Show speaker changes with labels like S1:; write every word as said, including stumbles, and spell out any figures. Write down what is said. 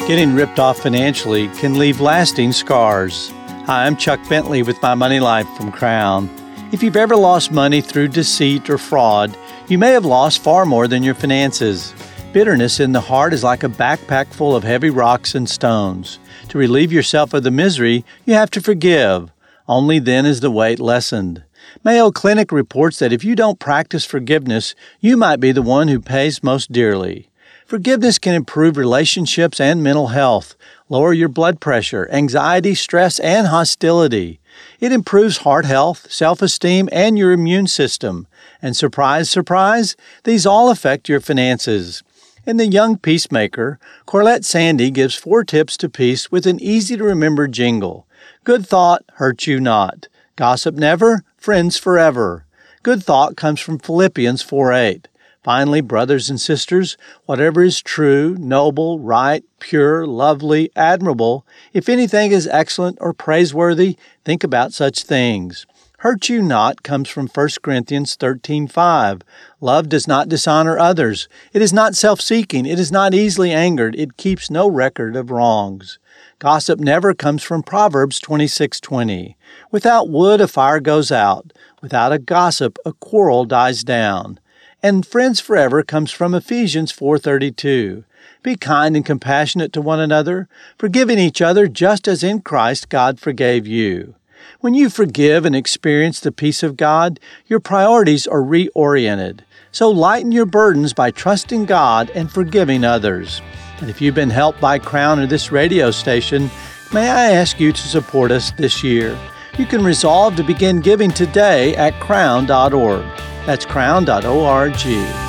S1: Getting ripped off financially can leave lasting scars. Hi, I'm Chuck Bentley with My Money Life from Crown. If you've ever lost money through deceit or fraud, you may have lost far more than your finances. Bitterness in the heart is like a backpack full of heavy rocks and stones. To relieve yourself of the misery, you have to forgive. Only then is the weight lessened. Mayo Clinic reports that if you don't practice forgiveness, you might be the one who pays most dearly. Forgiveness can improve relationships and mental health, lower your blood pressure, anxiety, stress, and hostility. It improves heart health, self-esteem, and your immune system. And surprise, surprise, these all affect your finances. In The Young Peacemaker, Corlett Sandy gives four tips to peace with an easy-to-remember jingle. Good thought, hurt you not. Gossip never, friends forever. Good thought comes from Philippians four eight. Finally, brothers and sisters, whatever is true, noble, right, pure, lovely, admirable, if anything is excellent or praiseworthy, think about such things. Hurt you not comes from First Corinthians thirteen five. Love does not dishonor others. It is not self-seeking. It is not easily angered. It keeps no record of wrongs. Gossip never comes from Proverbs twenty-six twenty. Without wood, a fire goes out. Without a gossip, a quarrel dies down. And friends forever comes from Ephesians four thirty-two. Be kind and compassionate to one another, forgiving each other just as in Christ God forgave you. When you forgive and experience the peace of God, your priorities are reoriented. So lighten your burdens by trusting God and forgiving others. And if you've been helped by Crown or this radio station, may I ask you to support us this year? You can resolve to begin giving today at crown dot org. That's crown dot org.